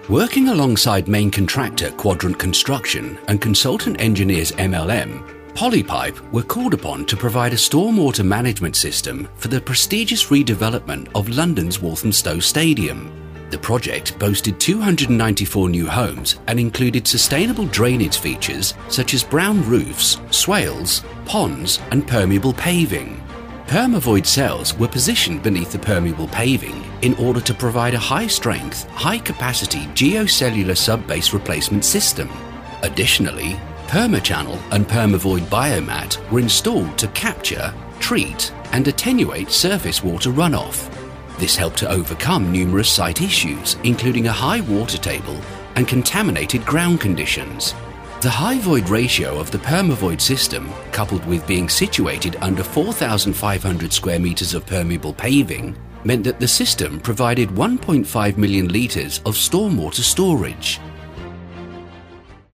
Working alongside main contractor Quadrant Construction and consultant engineers MLM, Polypipe were called upon to provide a stormwater management system for the prestigious redevelopment of London's Walthamstow Stadium. The project boasted 294 new homes and included sustainable drainage features such as brown roofs, swales, ponds and permeable paving. Permavoid cells were positioned beneath the permeable paving in order to provide a high-strength, high-capacity geocellular subbase replacement system. Additionally, Permachannel and Permavoid biomat were installed to capture, treat and attenuate surface water runoff. This helped to overcome numerous site issues, including a high water table and contaminated ground conditions. The high void ratio of the Permavoid system, coupled with being situated under 4,500 square meters of permeable paving, meant that the system provided 1.5 million litres of stormwater storage.